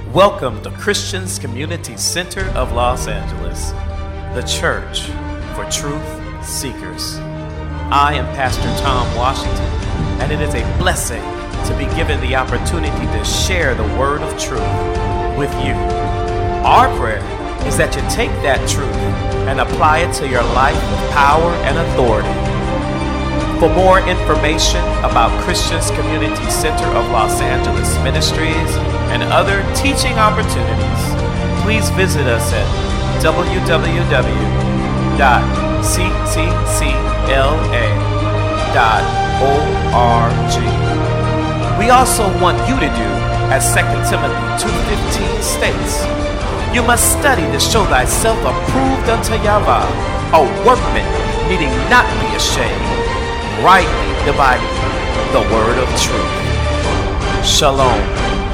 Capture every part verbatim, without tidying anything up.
Welcome to Christians Community Center of Los Angeles, the church for truth seekers. I am Pastor Tom Washington, and it is a blessing to be given the opportunity to share the word of truth with you. Our prayer is that you take that truth and apply it to your life with power and authority. For more information about Christians Community Center of Los Angeles Ministries and other teaching opportunities, please visit us at w w w dot c c c l a dot org. We also want you to do as Second Timothy two fifteen states, you must study to show thyself approved unto Yahweh, a workman needing not be ashamed, rightly dividing the word of truth. Shalom.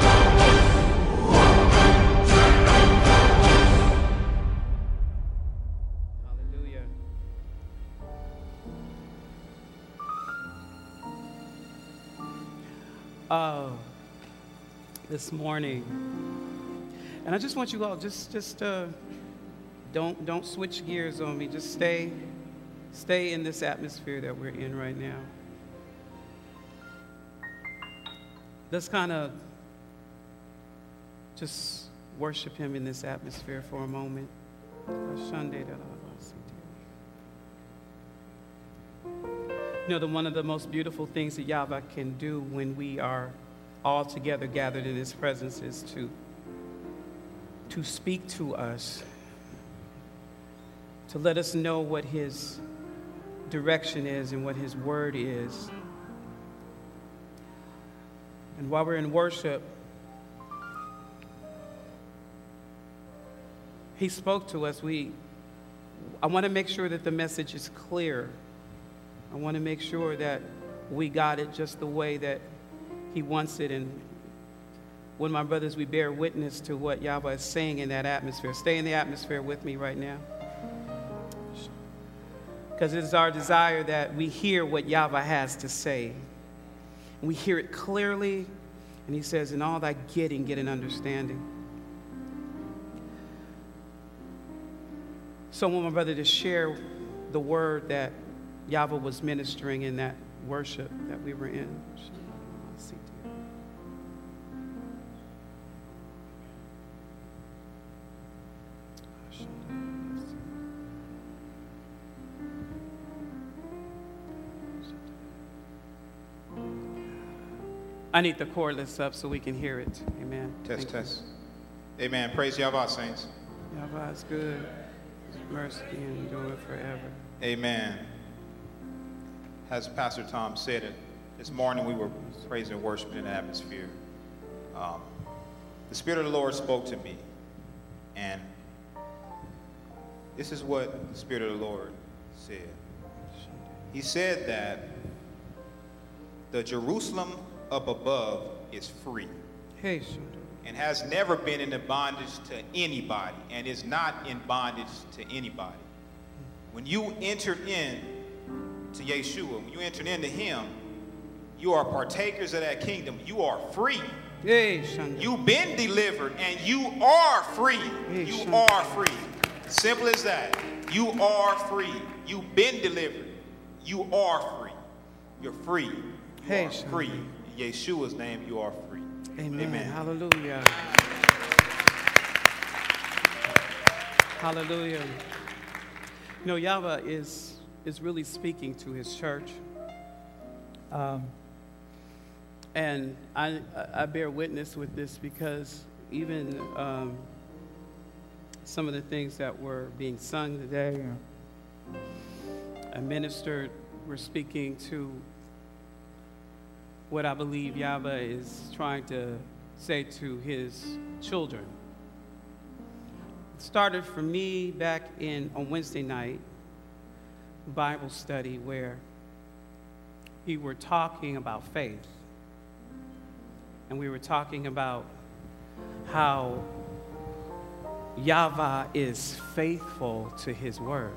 Hallelujah. Uh, this morning, and I just want you all just just uh, don't don't switch gears on me. Just stay. Stay in this atmosphere that we're in right now. Let's kind of just worship him in this atmosphere for a moment. You know, the, one of the most beautiful things that Yahweh can do when we are all together gathered in his presence is to, to speak to us, to let us know what his direction is and what his word is. And while we're in worship, he spoke to us. We, I want to make sure that the message is clear. I want to make sure that we got it just the way that he wants it. And when my brothers, we bear witness to what Yahweh is saying in that atmosphere. Stay in the atmosphere with me right now. Because it is our desire that we hear what Yahweh has to say. And we hear it clearly. And he says, in all thy getting, get an understanding. So I want my brother to share the word that Yahweh was ministering in that worship that we were in. I need the cordless up so we can hear it. Amen. Test, Thank test. You. Amen. Praise Yahweh, saints. Yahweh is good. His mercy endure forever. Amen. As Pastor Tom said it, this morning we were praising and worshiping in the atmosphere. Um, the Spirit of the Lord spoke to me, and this is what the Spirit of the Lord said. He said that the Jerusalem up above is free Hey, and has never been in the bondage to anybody and is not in bondage to anybody. When you enter in to Yeshua, when you enter into him, you are partakers of that kingdom. You are free. Hey, You've been delivered and you are free. Hey, you are free. Simple as that. You are free. You've been delivered. You are free. You're free. You hey, are free. In Yeshua's name, you are free. Amen. Amen. Hallelujah. Hallelujah. You know, Yahweh is, is really speaking to his church. Um, and I, I bear witness with this because even um, some of the things that were being sung today, I ministered, were speaking to what I believe Yahweh is trying to say to his children. It started for me back in on Wednesday night, Bible study, where we were talking about faith. And we were talking about how Yahweh is faithful to his word.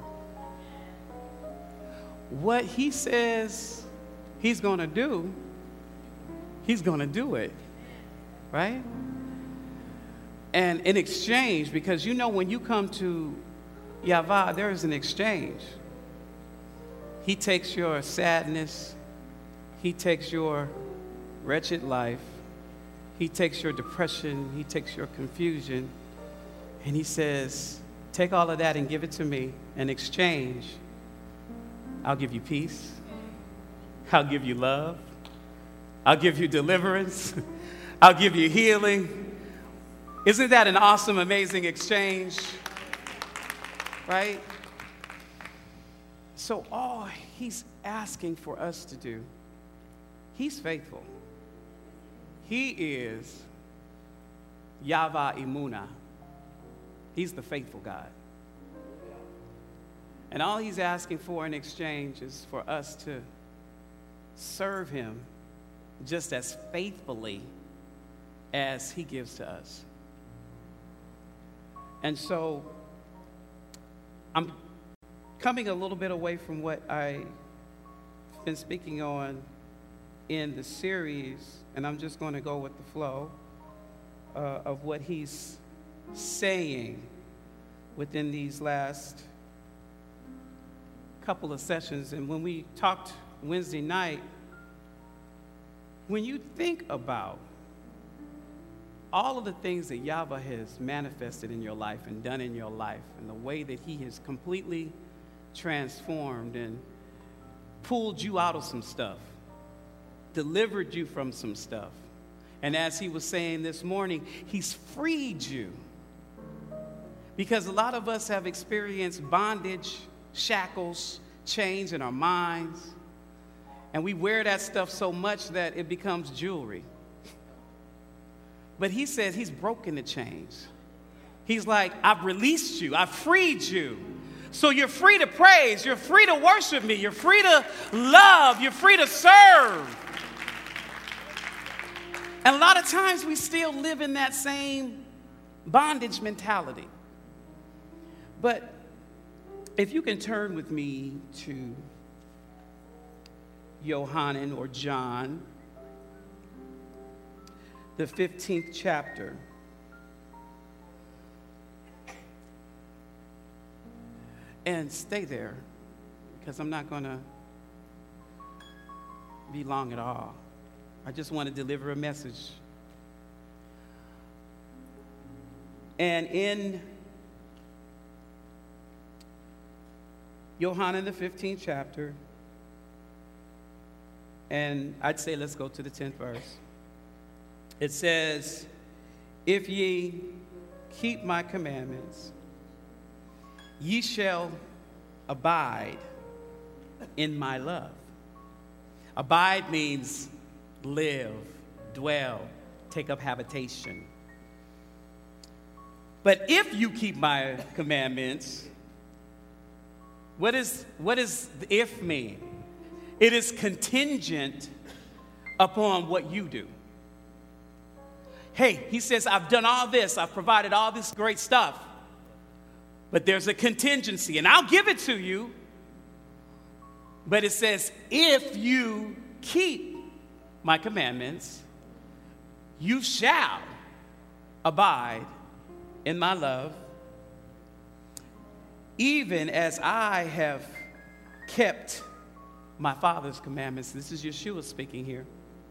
What he says he's going to do, he's going to do it, right? And in exchange, because you know when you come to Yahweh, there is an exchange. He takes your sadness. He takes your wretched life. He takes your depression. He takes your confusion. And he says, take all of that and give it to me. In exchange, I'll give you peace. I'll give you love. I'll give you deliverance. I'll give you healing. Isn't that an awesome, amazing exchange? Right? So all he's asking for us to do, he's faithful. He is Yahweh Emunah. He's the faithful God. And all he's asking for in exchange is for us to serve him just as faithfully as he gives to us. And so I'm coming a little bit away from what I've been speaking on in the series, and I'm just going to go with the flow uh, of what he's saying within these last couple of sessions. And when we talked Wednesday night, when you think about all of the things that Yahweh has manifested in your life and done in your life, and the way that he has completely transformed and pulled you out of some stuff, delivered you from some stuff, and as he was saying this morning, he's freed you. Because a lot of us have experienced bondage, shackles, chains in our minds, and we wear that stuff so much that it becomes jewelry. But he says he's broken the chains. He's like, I've released you. I've freed you. So you're free to praise. You're free to worship me. You're free to love. You're free to serve. And a lot of times we still live in that same bondage mentality. But if you can turn with me to Yohanan or John, the fifteenth chapter. And stay there, because I'm not going to be long at all. I just want to deliver a message. And in Yohanan, the fifteenth chapter, and I'd say let's go to the tenth verse. It says, if ye keep my commandments, ye shall abide in my love. Abide means live, dwell, take up habitation. But if you keep my commandments, what is what does the if mean? It is contingent upon what you do. Hey, he says, I've done all this. I've provided all this great stuff. But there's a contingency, and I'll give it to you. But it says, if you keep my commandments, you shall abide in my love, even as I have kept my Father's commandments. This is Yeshua speaking here.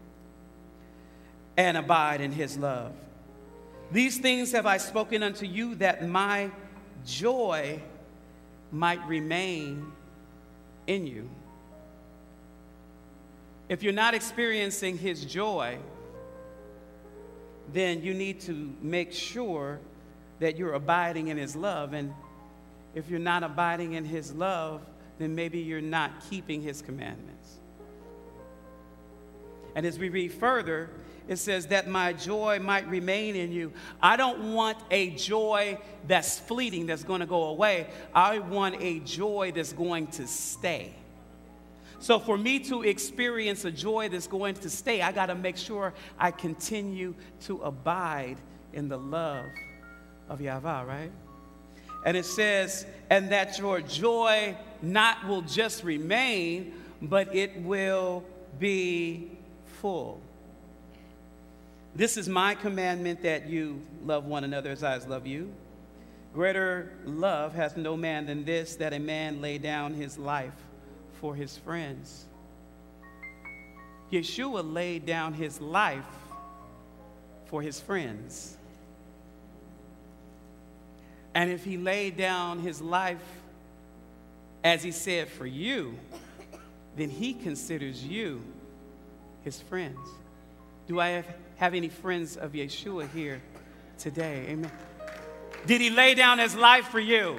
And abide in his love. These things have I spoken unto you, that my joy might remain in you. If you're not experiencing his joy, then you need to make sure that you're abiding in his love. And if you're not abiding in his love, then maybe you're not keeping his commandments. And as we read further, it says that my joy might remain in you. I don't want a joy that's fleeting, that's going to go away. I want a joy that's going to stay. So for me to experience a joy that's going to stay, I got to make sure I continue to abide in the love of Yahweh, right? And it says, and that your joy not will just remain, but it will be full. This is my commandment, that you love one another as I love you. Greater love hath no man than this, that a man lay down his life for his friends. Yeshua laid down his life for his friends. And if he laid down his life, as he said, for you, then he considers you his friends. Do I have, have any friends of Yeshua here today? Amen. Did he lay down his life for you?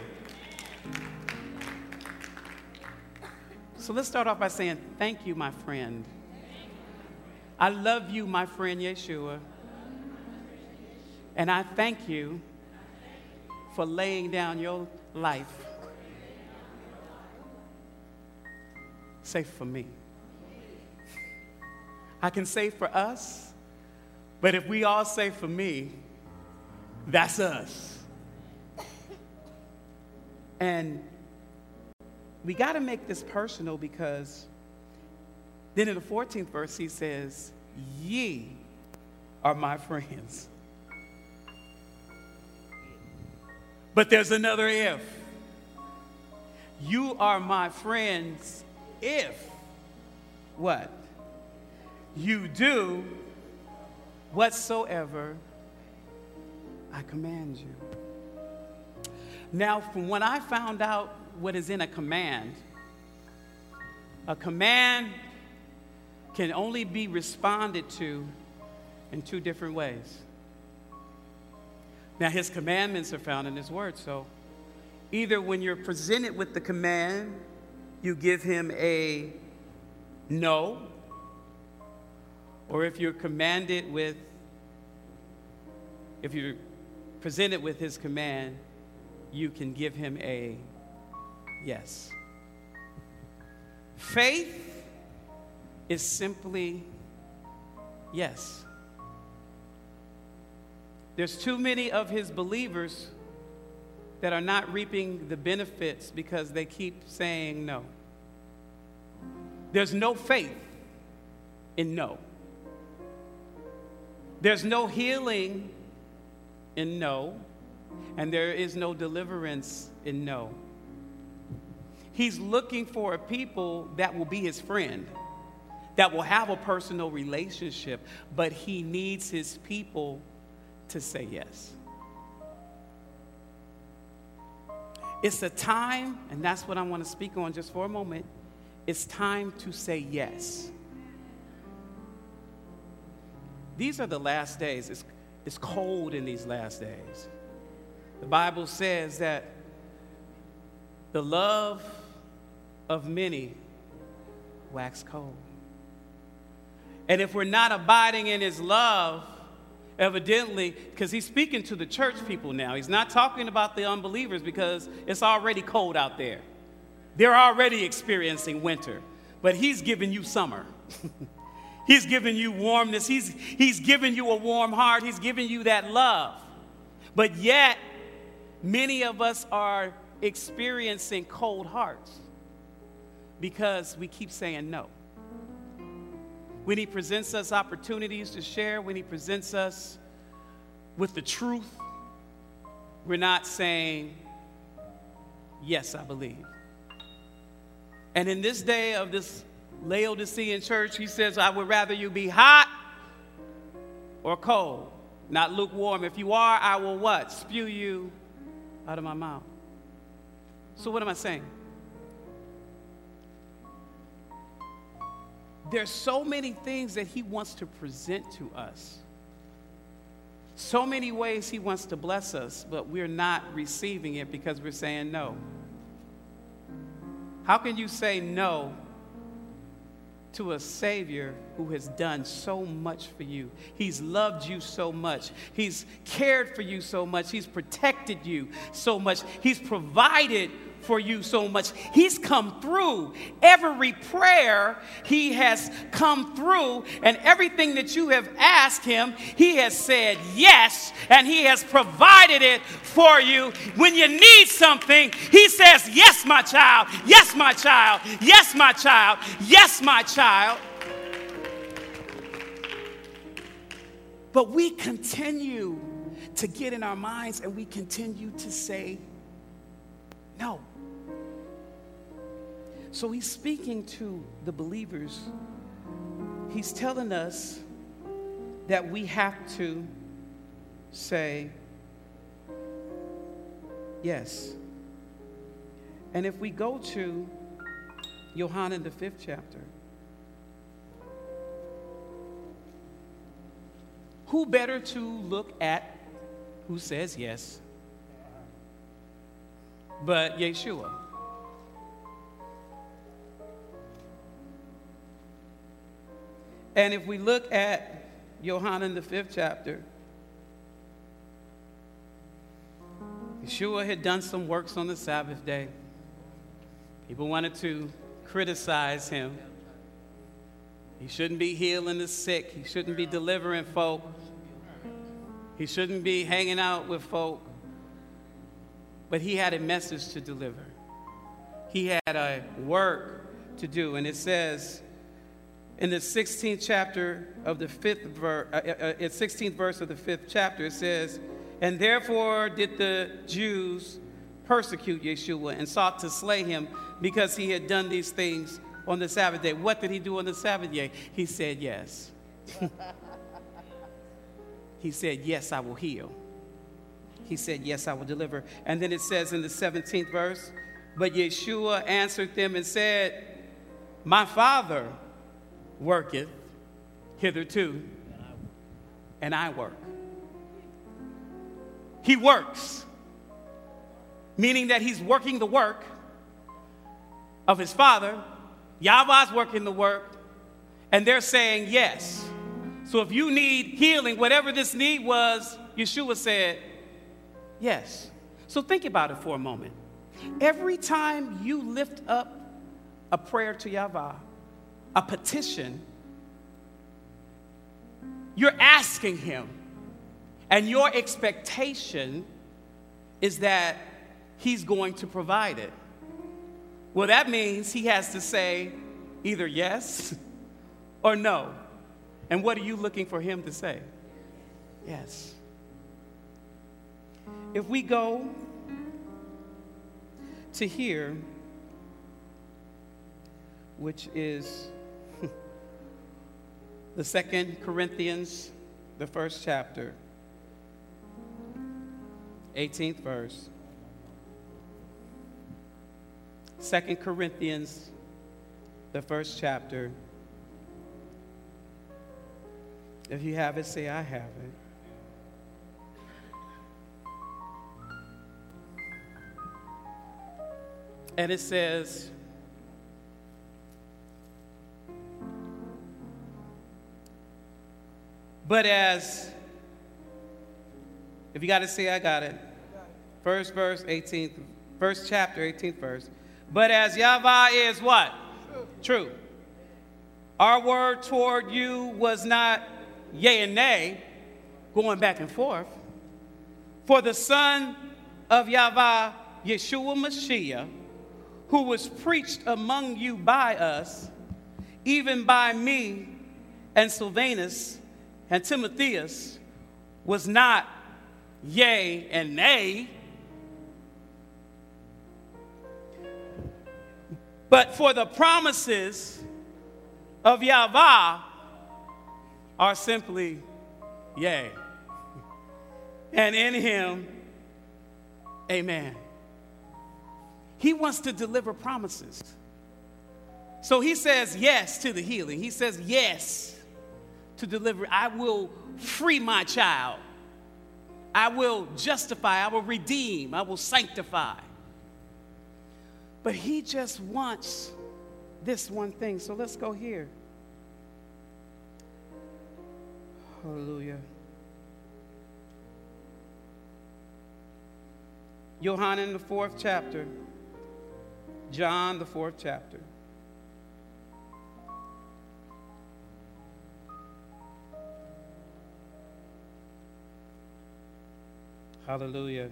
So let's start off by saying, thank you, my friend. I love you, my friend Yeshua. And I thank you for laying down your life. Say for me. I can say for us, but if we all say for me, that's us. And we got to make this personal, because then in the fourteenth verse he says, ye are my friends. But there's another if. You are my friends if what? You do whatsoever I command you. Now, from when I found out what is in a command, a command can only be responded to in two different ways. Now, his commandments are found in his word, so either when you're presented with the command, you give him a no, or if you're commanded with, if you're presented with his command, you can give him a yes. Faith is simply yes. There's too many of his believers that are not reaping the benefits because they keep saying no. There's no faith in no. There's no healing in no. And there is no deliverance in no. He's looking for a people that will be his friend, that will have a personal relationship, but he needs his people to say yes. It's a time, and that's what I want to speak on just for a moment. It's time to say yes. These are the last days. It's, it's cold in these last days. The Bible says that the love of many wax cold. And if we're not abiding in his love, evidently, because he's speaking to the church people now. He's not talking about the unbelievers, because it's already cold out there. They're already experiencing winter, but he's giving you summer. He's giving you warmness. He's, he's giving you a warm heart. He's giving you that love. But yet, many of us are experiencing cold hearts because we keep saying no. When he presents us opportunities to share, when he presents us with the truth, we're not saying, yes, I believe. And in this day of this Laodicean church, he says, I would rather you be hot or cold, not lukewarm. If you are, I will what? Spew you out of my mouth. So what am I saying? There's so many things that he wants to present to us. So many ways he wants to bless us, but we're not receiving it because we're saying no. How can you say no to a Savior who has done so much for you? He's loved you so much. He's cared for you so much. He's protected you so much. He's provided for you so much. He's come through every prayer. He has come through, and everything that you have asked him, he has said yes, and he has provided it for you. When you need something, he says, yes, my child, yes, my child, yes, my child, yes, my child. But we continue to get in our minds and we continue to say no. So he's speaking to the believers. He's telling us that we have to say yes. And if we go to Yohanan, the fifth chapter, who better to look at who says yes but Yeshua? And if we look at Yohanan, the fifth chapter, Yeshua had done some works on the Sabbath day. People wanted to criticize him. He shouldn't be healing the sick. He shouldn't be delivering folk. He shouldn't be hanging out with folk. But he had a message to deliver. He had a work to do. And it says in the sixteenth chapter of the fifth verse, uh, uh, sixteenth verse of the fifth chapter, it says, and therefore did the Jews persecute Yeshua and sought to slay him because he had done these things on the Sabbath day. What did he do on the Sabbath day? He said yes. He said, yes, I will heal. He said, yes, I will deliver. And then it says in the seventeenth verse, but Yeshua answered them and said, my Father worketh hitherto, and I work. He works, meaning that he's working the work of his Father. Yahweh's working the work, and they're saying yes. So if you need healing, whatever this need was, Yeshua said yes. So think about it for a moment. Every time you lift up a prayer to Yahweh, a petition, you're asking him, and your expectation is that he's going to provide it. Well, that means he has to say either yes or no. And what are you looking for him to say? Yes. If we go to here, which is the Second Corinthians, the first chapter, eighteenth verse. Second Corinthians, the first chapter. If you have it, say, I have it. And it says, but as, if you got to say, I got it. First verse, eighteenth, first chapter, eighteenth verse. But as Yahweh is what? True. True. Our word toward you was not yea and nay, going back and forth. For the Son of Yahweh, Yeshua Mashiach, who was preached among you by us, even by me and Silvanus and Timotheus, was not yea and nay, but for the promises of Yahweh are simply yea. And in him, amen. He wants to deliver promises. So he says yes to the healing. He says yes to deliver. I will free my child. I will justify. I will redeem. I will sanctify. But he just wants this one thing. So let's go here. Hallelujah. Yohanan, the fourth chapter. John, the fourth chapter. Hallelujah.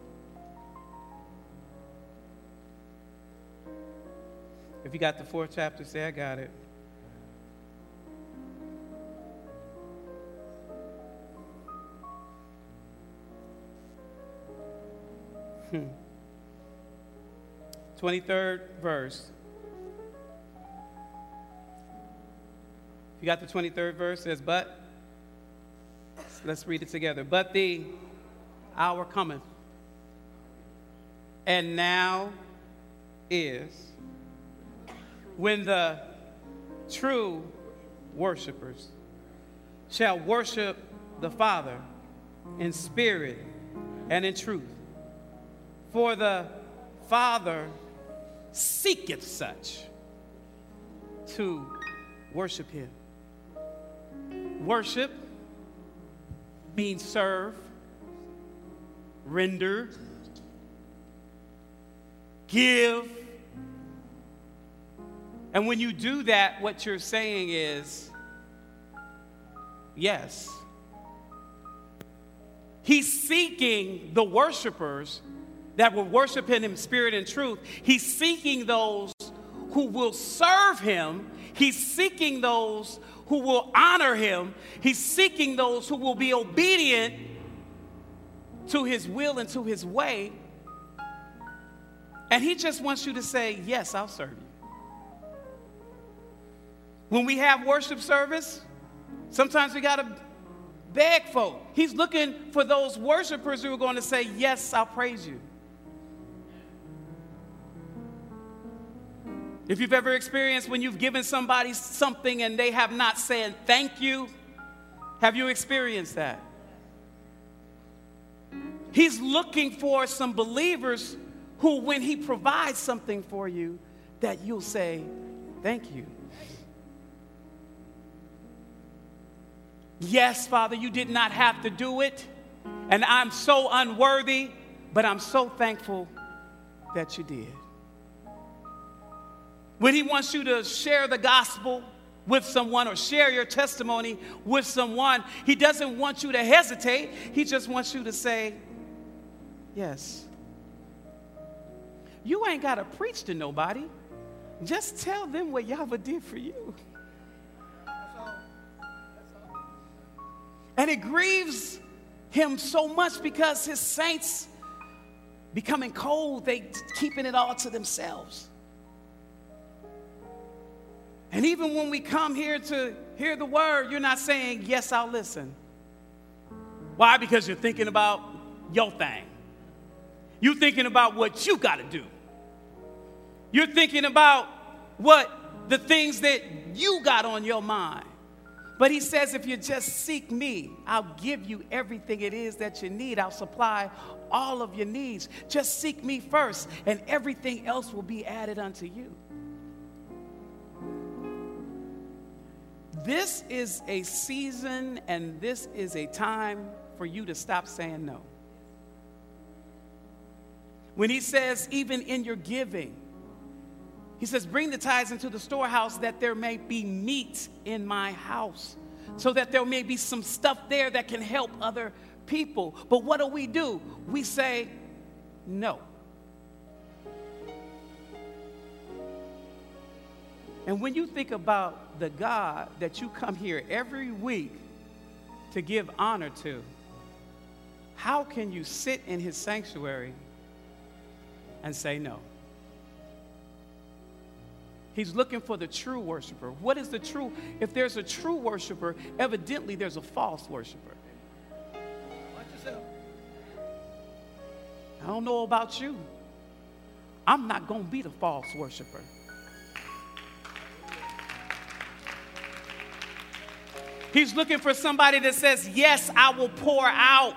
If you got the fourth chapter, say, I got it. Hmm. twenty-third verse. You got the twenty-third verse? It says, but, let's read it together. But the hour cometh, and now is, when the true worshipers shall worship the Father in spirit and in truth. For the Father seeketh such to worship him. Worship means serve, render, give. And when you do that, what you're saying is, yes. He's seeking the worshipers that will worship him in spirit and truth. He's seeking those who will serve him. He's seeking those who will honor him. He's seeking those who will be obedient to his will and to his way. And he just wants you to say, yes, I'll serve you. When we have worship service, sometimes we got to beg folk. He's looking for those worshipers who are going to say, yes, I'll praise you. If you've ever experienced when you've given somebody something and they have not said thank you, have you experienced that? He's looking for some believers who, when he provides something for you, that you'll say thank you. Yes, Father, you did not have to do it, and I'm so unworthy, but I'm so thankful that you did. When he wants you to share the gospel with someone or share your testimony with someone, he doesn't want you to hesitate. He just wants you to say, yes. You ain't got to preach to nobody. Just tell them what Yahweh did for you. And it grieves him so much because his saints becoming cold, they keeping it all to themselves. And even when we come here to hear the word, you're not saying, yes, I'll listen. Why? Because you're thinking about your thing. You're thinking about what you got to do. You're thinking about what the things that you got on your mind. But he says, if you just seek me, I'll give you everything it is that you need. I'll supply all of your needs. Just seek me first, and everything else will be added unto you. This is a season, and this is a time for you to stop saying no. When he says, even in your giving, he says, bring the tithes into the storehouse that there may be meat in my house, so that there may be some stuff there that can help other people. But what do we do? We say no. And when you think about the God that you come here every week to give honor to, how can you sit in his sanctuary and say no? He's looking for the true worshiper. What is the true? If there's a true worshiper, evidently there's a false worshiper. Watch yourself. I don't know about you. I'm not going to be the false worshiper. He's looking for somebody that says, yes, I will pour out,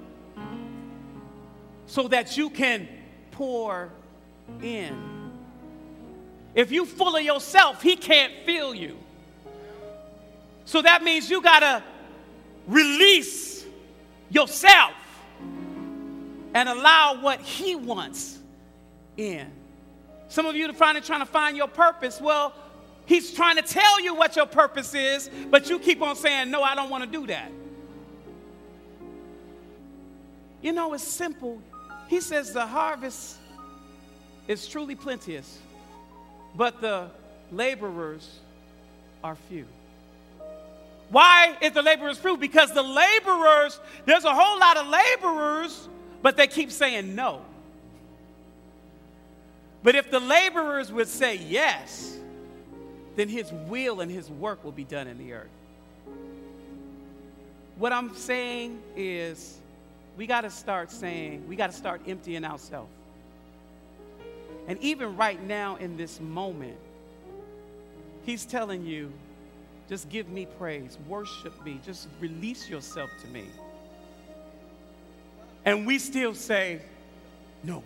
so that you can pour in. If you full of yourself, he can't fill you. So that means you got to release yourself and allow what he wants in. Some of you are trying to, trying to find your purpose. Well, he's trying to tell you what your purpose is, but you keep on saying, no, I don't want to do that. You know, it's simple. He says the harvest is truly plenteous, but the laborers are few. Why is the laborers few? Because the laborers, there's a whole lot of laborers, but they keep saying no. But if the laborers would say yes, then his will and his work will be done in the earth. What I'm saying is we got to start saying, we got to start emptying ourselves. And even right now in this moment, he's telling you, just give me praise, worship me, just release yourself to me. And we still say, no.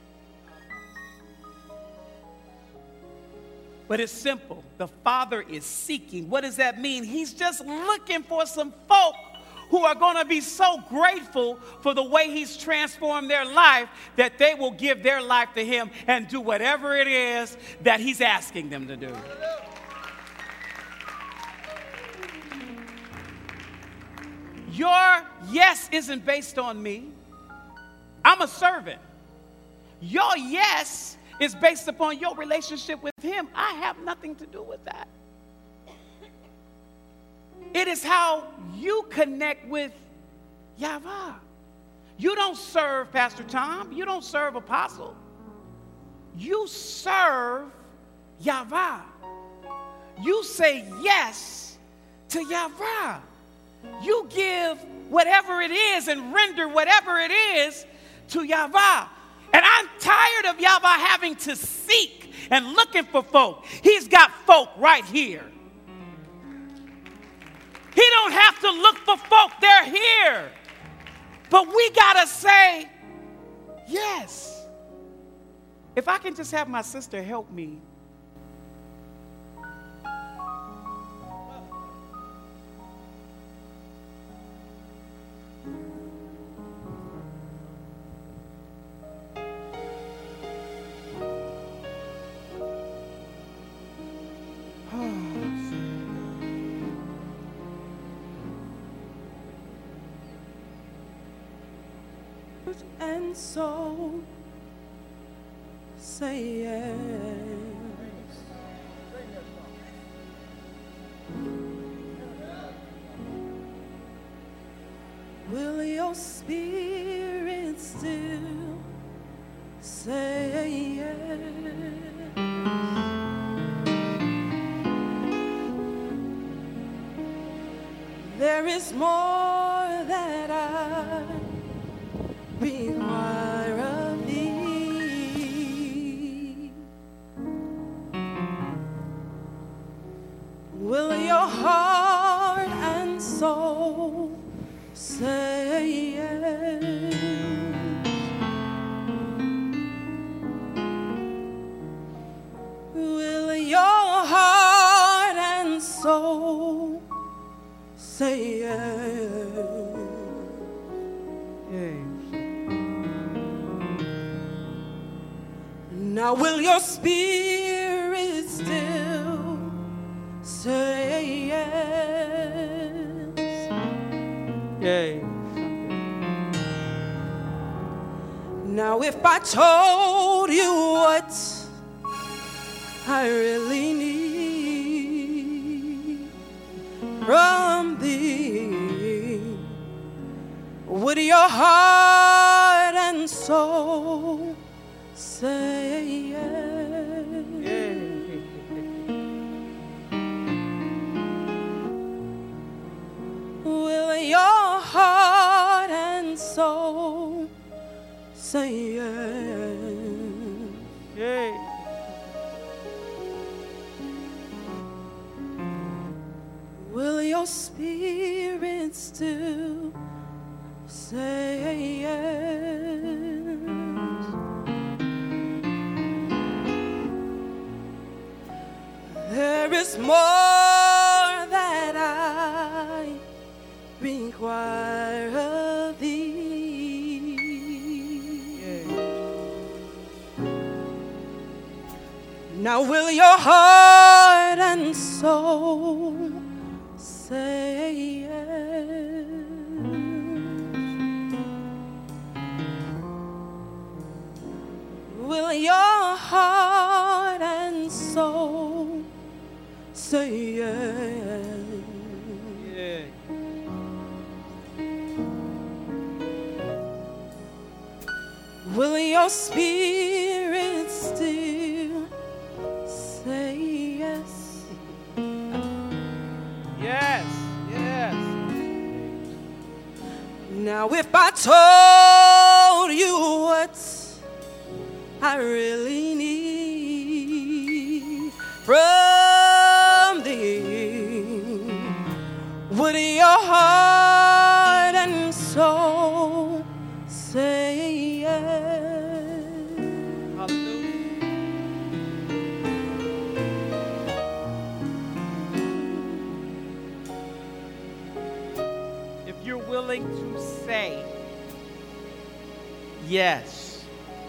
But it's simple. The Father is seeking. What does that mean? He's just looking for some folk who are going to be so grateful for the way he's transformed their life that they will give their life to him and do whatever it is that he's asking them to do. Your yes isn't based on me. I'm a servant. Your yes is based upon your relationship with him. I have nothing to do with that. It is how you connect with Yahweh. You don't serve Pastor Tom. You don't serve Apostle. You serve Yahweh. You say yes to Yahweh. You give whatever it is and render whatever it is to Yahweh. And I'm tired of Yahweh having to seek and looking for folk. He's got folk right here. He don't have to look for folk. They're here. But we got to say yes. If I can just have my sister help me. And so say yes. Will your spirit still say yes? There is more that I require of thee. Will your heart and soul say yes? Will your heart and soul say yes? Yeah. Now will your spirit still say yes? Yay. Now if I told you what I really need from thee, would your heart and soul say yes? Yeah. Will your heart and soul say yes? Yeah. Will your spirit still say yes? There is more that I require of thee. Yeah. Now will your heart and soul say yes? Will your heart and soul say yes? Yeah. Will your spirit still I told you what I really need from thee, would your heart and soul say yes? Hallelujah. If you're willing to say yes,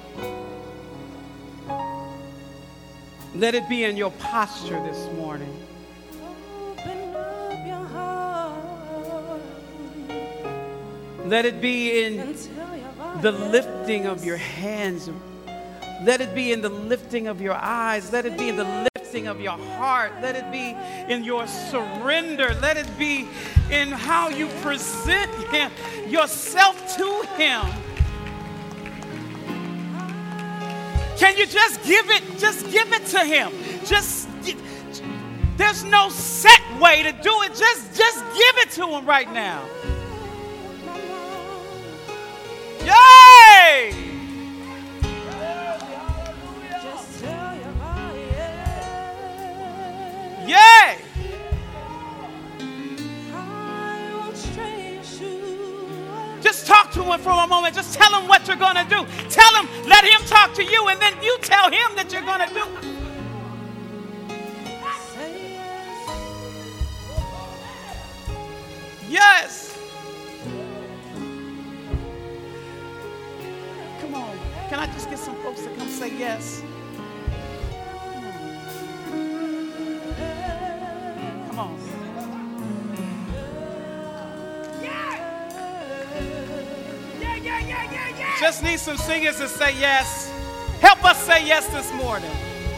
let it be in your posture this morning. Open up your heart Let it be in and tell your heart the yes. lifting of your hands. Let it be in the lifting of your eyes. Let it be in the lifting of your heart. Let it be in your surrender. Let it be in how you present him, yourself to him. Can you just give it, just give it to him? Just, there's no set way to do it. Just, just give it to him right now. Yay! Just tell your heart yes. Yay! I won't stray your shoes. Just talk to him for a moment. Just tell him what you're going to do. Tell him, let him talk to you, and then you tell him that you're going to do. Say Yes. yes. Come on. Can I just get some folks to come say yes? Come on. Just need some singers to say yes. Help us say yes this morning.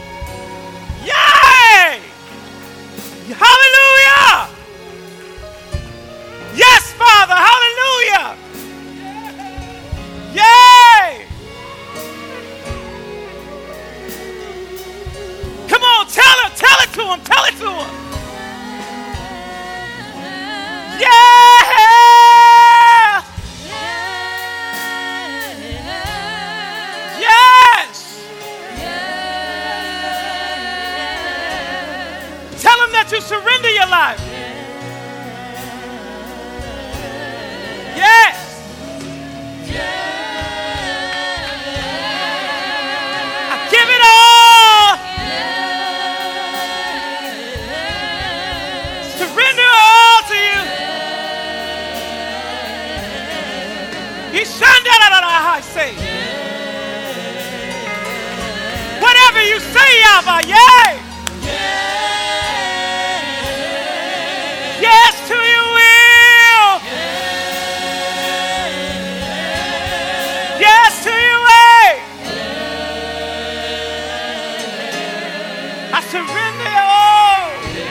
Yay! Hallelujah! Yes, Father. Hallelujah! Yay! Come on, tell him, tell it to him, tell it to him. Yeah! Yes! Tell him that you surrender your life. Yes! I give it all. Surrender all to you. He I say. Whatever you say, Abba, yay. Yes to your will. Yes to your way. I surrender all.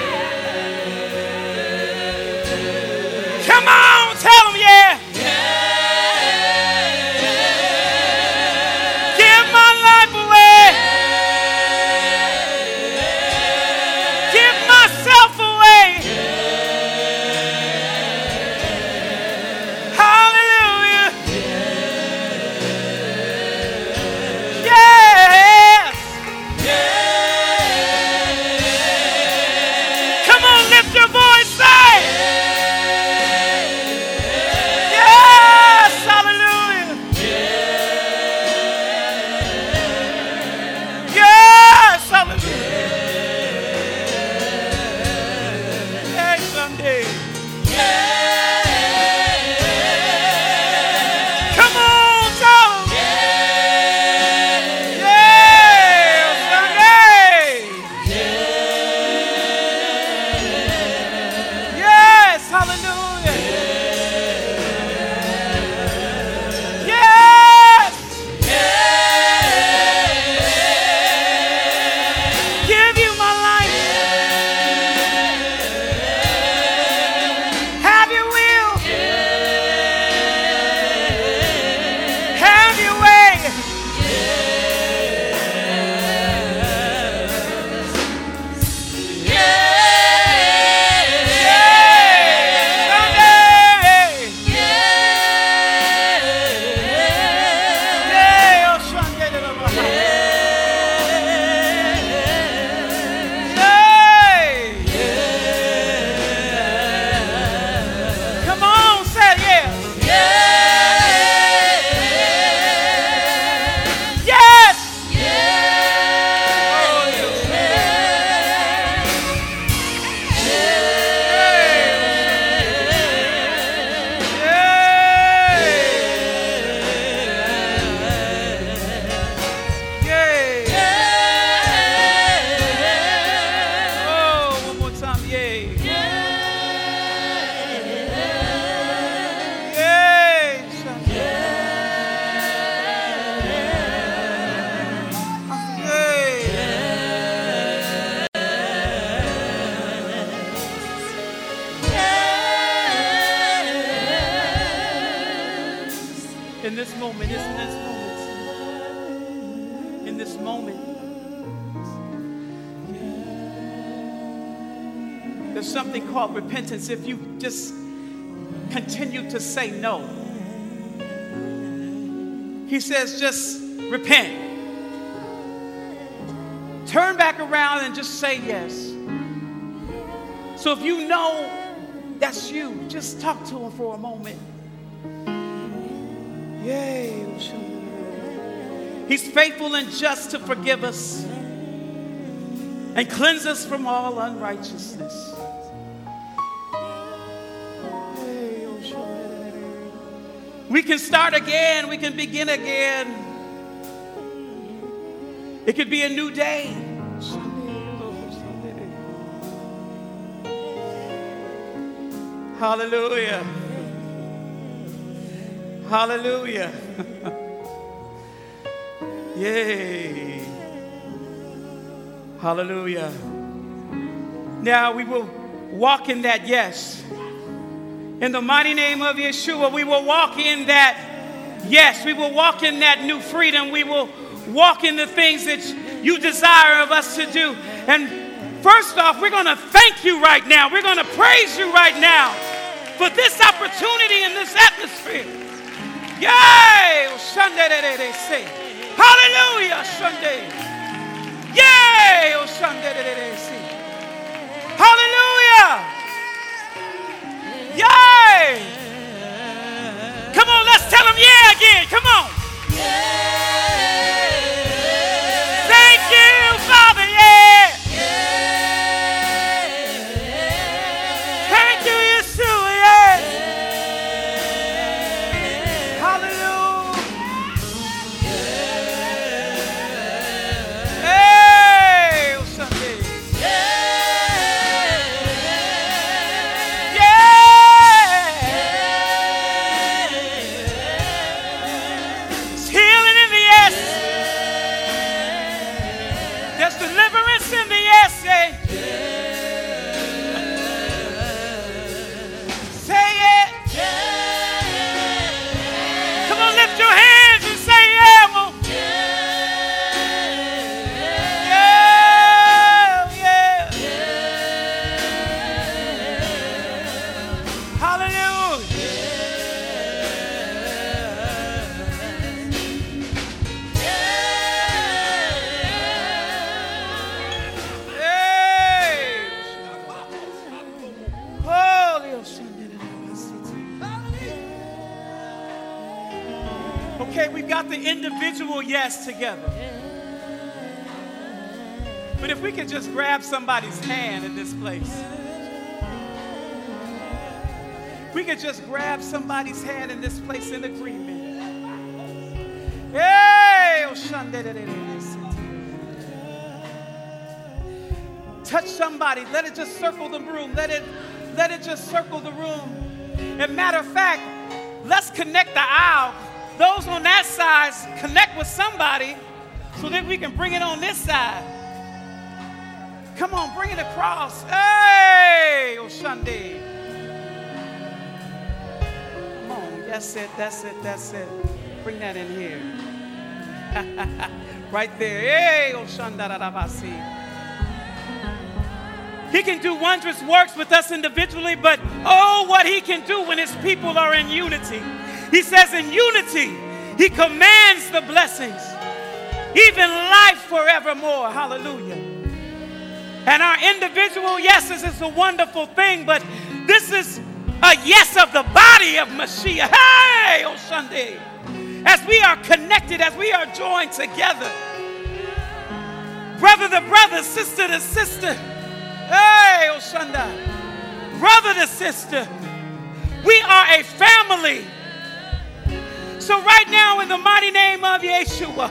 Come on, tell them, yeah. Give my life away. this moment, in this moment, in this moment, there's something called repentance. If you just continue to say no, he says just repent. Turn back around and just say yes. So if you know that's you, just talk to him for a moment. Yay. He's faithful and just to forgive us and cleanse us from all unrighteousness. We can start again. We can begin again. It could be a new day. Hallelujah. Hallelujah. Yay. Hallelujah. Now we will walk in that yes. In the mighty name of Yeshua, we will walk in that yes. We will walk in that new freedom. We will walk in the things that you desire of us to do. And first off, we're going to thank you right now. We're going to praise you right now for this opportunity in this atmosphere. Yay! Hallelujah! Yay! Hallelujah! Yay! Come on, let's tell them yeah again. Come on. Thank you, Father. Yeah. Thank you, Yeshua. Yeah. Hallelujah. Hey, oh, Sunday. Deliverance in the yes, say. Say it. Come on, lift your hands and say yeah. Well, yeah, yeah. Hallelujah. Okay, we've got the individual yes together. But if we could just grab somebody's hand in this place. We could just grab somebody's hand in this place in agreement. Hey! Touch somebody. Let it just circle the room. Let it, let it just circle the room. And matter of fact, let's connect the aisle. Those on that side, connect with somebody so that we can bring it on this side. Come on, bring it across. Hey, Oshande. Come on, that's it, that's it, that's it. Bring that in here. Right there. Hey, Oshandarabasi. He can do wondrous works with us individually, but oh, what he can do when his people are in unity. He says in unity, he commands the blessings, even life forevermore. Hallelujah. And our individual yeses is a wonderful thing, but this is a yes of the body of Mashiach. Hey, oh Sunday. As we are connected, as we are joined together, brother to brother, sister to sister. Hey, oh Sunday. Brother to sister. We are a family. So right now, in the mighty name of Yeshua,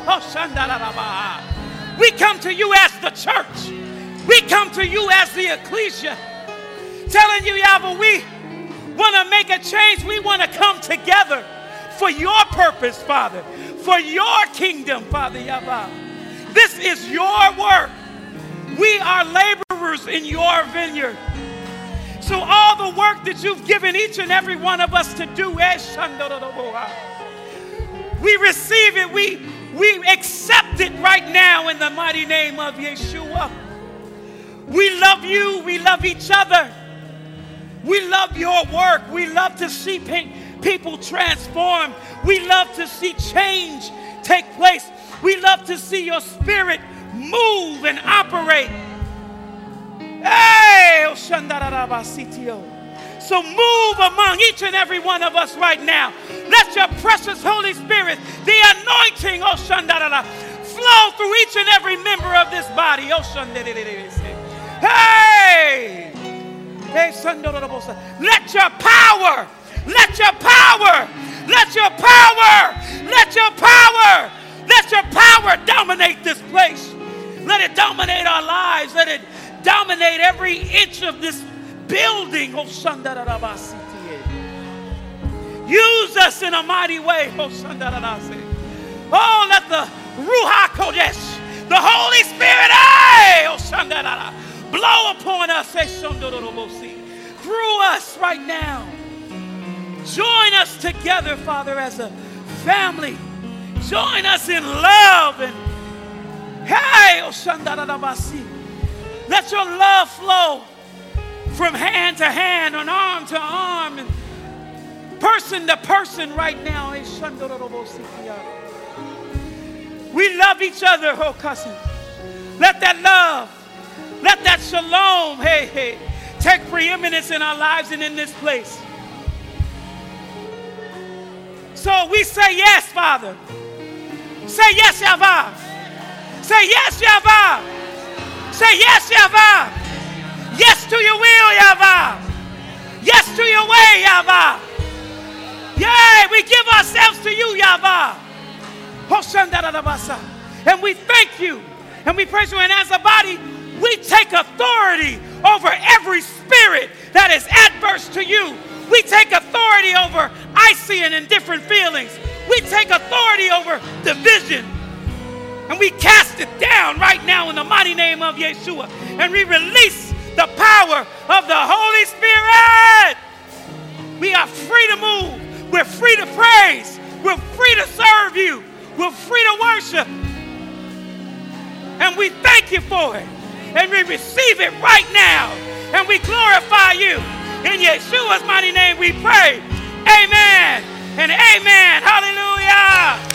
we come to you as the church. We come to you as the ecclesia, telling you, Yahweh, we want to make a change. We want to come together for your purpose, Father, for your kingdom, Father Yahweh. This is your work. We are laborers in your vineyard. So all the work that you've given each and every one of us to do, We receive it. We, we accept it right now in the mighty name of Yeshua. We love you. We love each other. We love your work. We love to see pe- people transformed. We love to see change take place. We love to see your spirit move and operate. Hey, Oshandarabasitio. So move among each and every one of us right now. Let your precious Holy Spirit, the anointing, Oshandarara, flow through each and every member of this body. Hey! Hey, Sandorobosa. Let your power, let your power, let your power, let your power, let your power dominate this place. Let it dominate our lives. Let it dominate every inch of this building. Use us in a mighty way. Oh, let the Ruach Kodesh, the Holy Spirit, blow upon us through us right now. Join us together, Father, as a family. Join us in love. And hey, let your love flow from hand to hand and arm to arm and person to person right now. We love each other, oh cousin. Let that love, let that shalom, hey, hey, take preeminence in our lives and in this place. So we say yes, Father. Say yes, Yahweh. Say yes, Yahweh. Say yes, Yahweh. Yes to your will, Yahweh. Yes to your way, Yahweh. Yay, we give ourselves to you, Yahweh. And we thank you. And we praise you. And as a body, we take authority over every spirit that is adverse to you. We take authority over icy and indifferent feelings. We take authority over division. And we cast it down right now in the mighty name of Yeshua. And we release the power of the Holy Spirit. We are free to move. We're free to praise. We're free to serve you. We're free to worship. And we thank you for it. And we receive it right now. And we glorify you. In Yeshua's mighty name we pray. Amen and amen. Hallelujah.